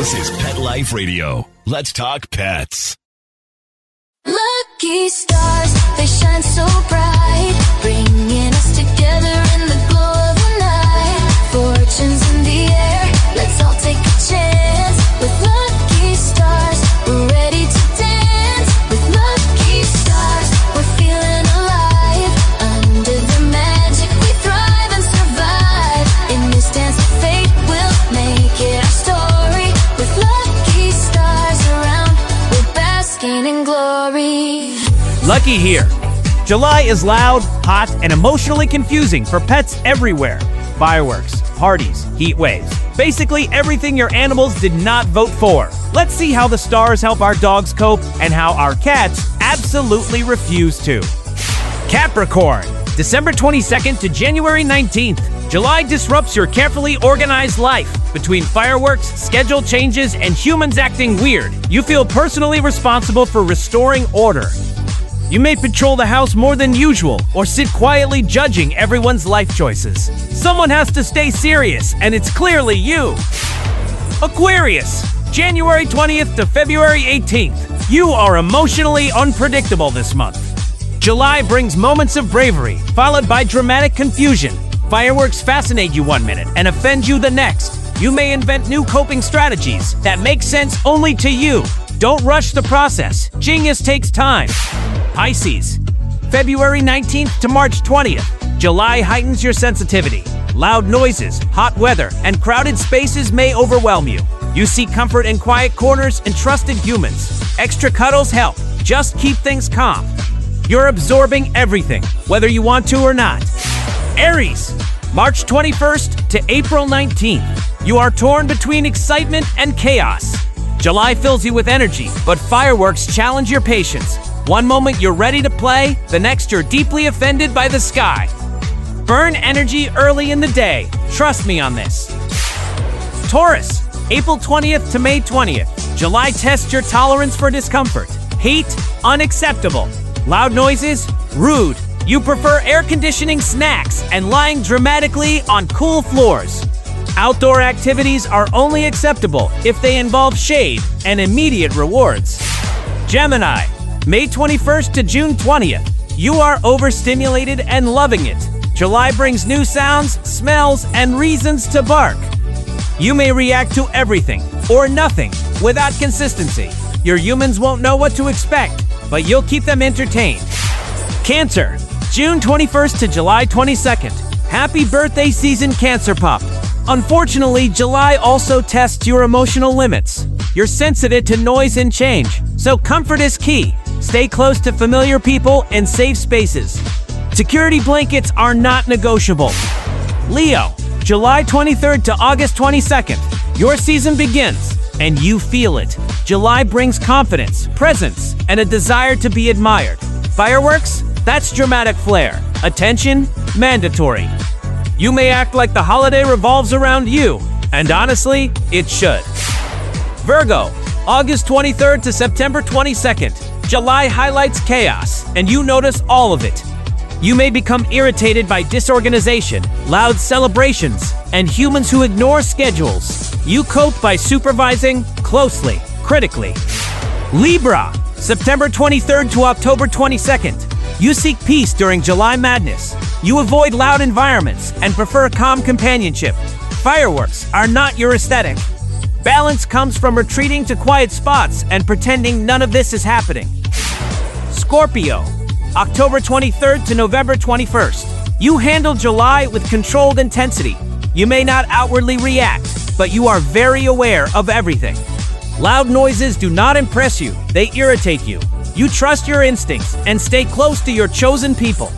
This is Pet Life Radio. Let's talk pets. Lucky stars, they shine so bright, bringing us together in the glow of the night. Fortunes in the air, let's all take a chance. With lucky stars, we're ready to dance. With lucky stars, we're feeling alive. Under the magic, we thrive and survive. In this dance of fate, we'll make it our story. With lucky stars around, we're basking in glory. Lucky here. July is loud, hot, and emotionally confusing for pets everywhere. Fireworks, parties, heat waves. Basically everything your animals did not vote for. Let's see how the stars help our dogs cope and how our cats absolutely refuse to. Capricorn, December 22nd to January 19th. July disrupts your carefully organized life. Between fireworks, schedule changes, and humans acting weird, you feel personally responsible for restoring order. You may patrol the house more than usual or sit quietly judging everyone's life choices. Someone has to stay serious, and it's clearly you. Aquarius, January 20th to February 18th. You are emotionally unpredictable this month. July brings moments of bravery, followed by dramatic confusion. Fireworks fascinate you one minute and offend you the next. You may invent new coping strategies that make sense only to you. Don't rush the process. Genius takes time. Pisces, February 19th to March 20th. July heightens your sensitivity. Loud noises, hot weather, and crowded spaces may overwhelm you. You seek comfort in quiet corners and trusted humans. Extra cuddles help. Just keep things calm. You're absorbing everything, whether you want to or not. Aries, March 21st to April 19th. You are torn between excitement and chaos. July fills you with energy, but fireworks challenge your patience. One moment you're ready to play, the next you're deeply offended by the sky. Burn energy early in the day. Trust me on this. Taurus, April 20th to May 20th. July tests your tolerance for discomfort. Heat, unacceptable. Loud noises, rude. You prefer air conditioning, snacks, and lying dramatically on cool floors. Outdoor activities are only acceptable if they involve shade and immediate rewards. Gemini, May 21st to June 20th. You are overstimulated and loving it. July brings new sounds, smells, and reasons to bark. You may react to everything or nothing without consistency. Your humans won't know what to expect, but you'll keep them entertained. Cancer, June 21st to July 22nd. Happy birthday season, Cancer Pup. Unfortunately, July also tests your emotional limits. You're sensitive to noise and change, so comfort is key. Stay close to familiar people and safe spaces. Security blankets are not negotiable. Leo, July 23rd to August 22nd. Your season begins, and you feel it. July brings confidence, presence, and a desire to be admired. Fireworks? That's dramatic flair. Attention? Mandatory. You may act like the holiday revolves around you, and honestly, it should. Virgo, August 23rd to September 22nd. July highlights chaos, and you notice all of it. You may become irritated by disorganization, loud celebrations, and humans who ignore schedules. You cope by supervising closely, critically. Libra, September 23rd to October 22nd. You seek peace during July madness. You avoid loud environments and prefer calm companionship. Fireworks are not your aesthetic. Balance comes from retreating to quiet spots and pretending none of this is happening. Scorpio, October 23rd to November 21st. You handle July with controlled intensity. You may not outwardly react, but you are very aware of everything. Loud noises do not impress you, they irritate you. You trust your instincts and stay close to your chosen people.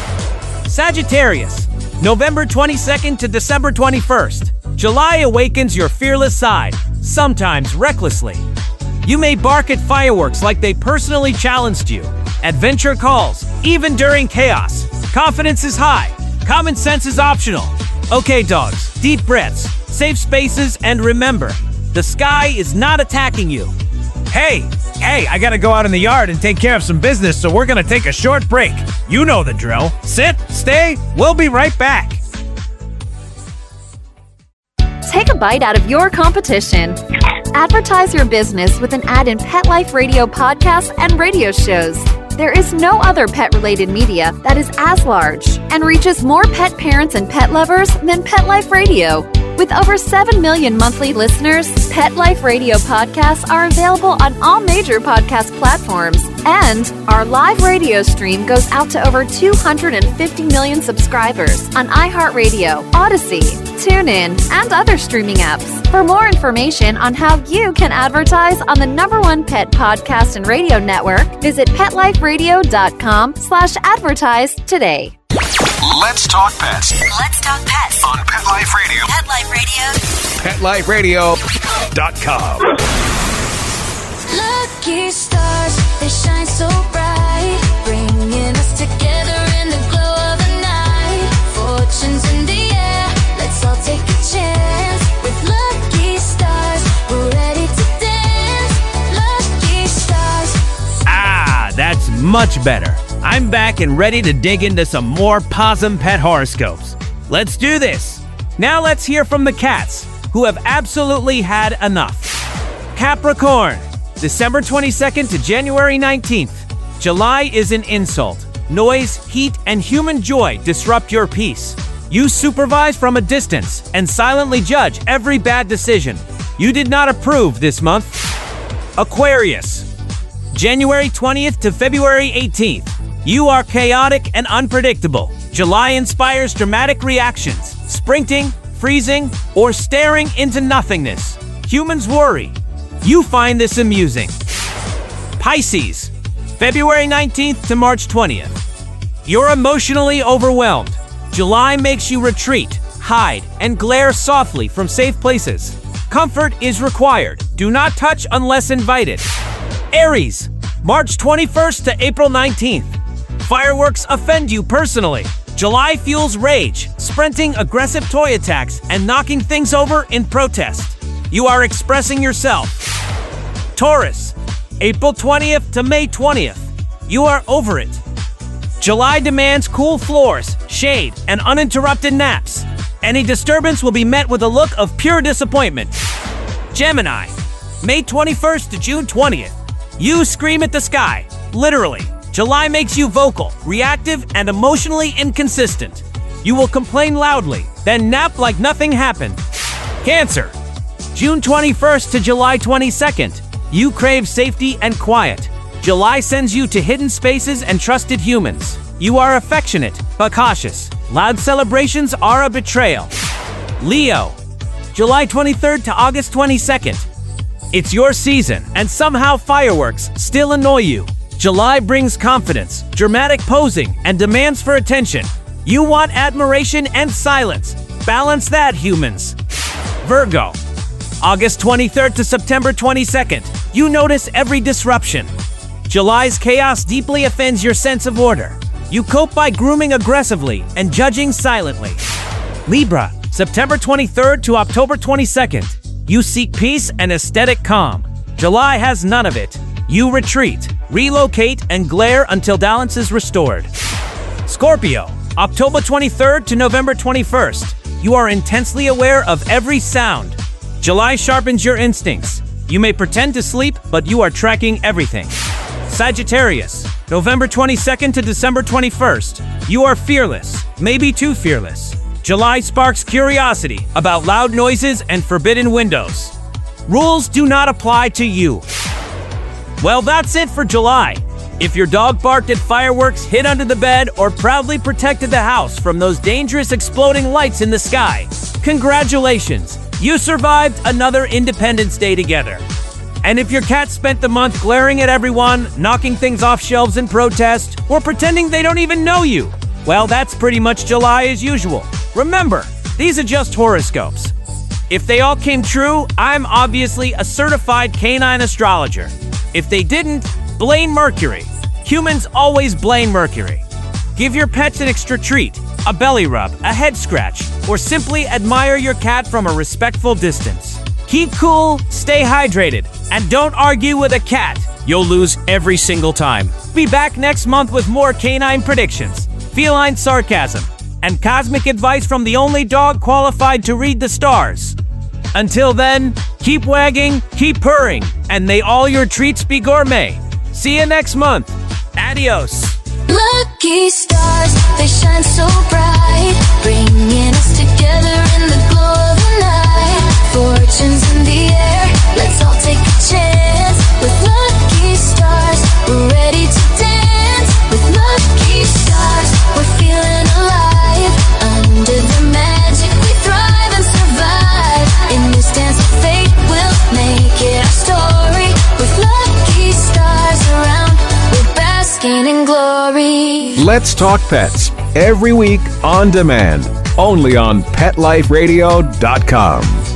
Sagittarius, November 22nd to December 21st. July awakens your fearless side, sometimes recklessly. You may bark at fireworks like they personally challenged you. Adventure calls, even during chaos. Confidence is high. Common sense is optional. Okay, dogs, deep breaths, safe spaces, and remember, the sky is not attacking you. Hey, I gotta go out in the yard and take care of some business, so we're gonna take a short break. You know the drill. Sit, stay, we'll be right back. Take a bite out of your competition. Advertise your business with an ad in Pet Life Radio podcasts and radio shows. There is no other pet-related media that is as large and reaches more pet parents and pet lovers than Pet Life Radio. With over 7 million monthly listeners, Pet Life Radio podcasts are available on all major podcast platforms, and our live radio stream goes out to over 250 million subscribers on iHeartRadio, Odyssey, TuneIn, and other streaming apps. For more information on how you can advertise on the #1 pet podcast and radio network, visit PetLifeRadio.com/advertise today. Let's talk pets Let's talk pets on Pet Life Radio. Pet Life Radio. PetLifeRadio.com. Lucky stars, they shine so bright, bringing us together in the glow of the night. Fortunes in the air, let's all take a chance. With lucky stars, we're ready to dance. Lucky stars. Ah, that's much better. I'm back and ready to dig into some more Possum Pet horoscopes. Let's do this. Now let's hear from the cats, who have absolutely had enough. Capricorn, December 22nd to January 19th. July is an insult. Noise, heat, and human joy disrupt your peace. You supervise from a distance and silently judge every bad decision. You did not approve this month. Aquarius, January 20th to February 18th. You are chaotic and unpredictable. July inspires dramatic reactions, sprinting, freezing, or staring into nothingness. Humans worry. You find this amusing. Pisces, February 19th to March 20th. You're emotionally overwhelmed. July makes you retreat, hide, and glare softly from safe places. Comfort is required. Do not touch unless invited. Aries, March 21st to April 19th. Fireworks offend you personally. July fuels rage, sprinting aggressive toy attacks and knocking things over in protest. You are expressing yourself. Taurus, April 20th to May 20th. You are over it. July demands cool floors, shade, and uninterrupted naps. Any disturbance will be met with a look of pure disappointment. Gemini, May 21st to June 20th. You scream at the sky, literally. July makes you vocal, reactive, and emotionally inconsistent. You will complain loudly, then nap like nothing happened. Cancer, June 21st to July 22nd. You crave safety and quiet. July sends you to hidden spaces and trusted humans. You are affectionate, but cautious. Loud celebrations are a betrayal. Leo, July 23rd to August 22nd. It's your season, and somehow fireworks still annoy you. July brings confidence, dramatic posing, and demands for attention. You want admiration and silence. Balance that, humans. Virgo, August 23rd to September 22nd. You notice every disruption. July's chaos deeply offends your sense of order. You cope by grooming aggressively and judging silently. Libra, September 23rd to October 22nd. You seek peace and aesthetic calm. July has none of it. You retreat, relocate, and glare until balance is restored. Scorpio, October 23rd to November 21st. You are intensely aware of every sound. July sharpens your instincts. You may pretend to sleep, but you are tracking everything. Sagittarius, November 22nd to December 21st. You are fearless, maybe too fearless. July sparks curiosity about loud noises and forbidden windows. Rules do not apply to you. Well, that's it for July. If your dog barked at fireworks, hid under the bed, or proudly protected the house from those dangerous exploding lights in the sky, congratulations! You survived another Independence Day together. And if your cat spent the month glaring at everyone, knocking things off shelves in protest, or pretending they don't even know you, well, that's pretty much July as usual. Remember, these are just horoscopes. If they all came true, I'm obviously a certified canine astrologer. If they didn't, blame Mercury. Humans always blame Mercury. Give your pets an extra treat, a belly rub, a head scratch, or simply admire your cat from a respectful distance. Keep cool, stay hydrated, and don't argue with a cat. You'll lose every single time. Be back next month with more canine predictions, feline sarcasm, and cosmic advice from the only dog qualified to read the stars. Until then, keep wagging, keep purring, and may all your treats be gourmet. See you next month. Adios. Lucky stars, they shine so bright, bringing us together in the glow of the night. Fortunes in the air, let's all take a chance. With lucky stars, we're ready to dance. With lucky stars, we're feeling alive. Under the magic, we thrive and survive. In this dance of fate, we'll make it our story. With lucky stars around, we're basking in glory. Let's Talk Pets, every week on demand, only on PetLifeRadio.com.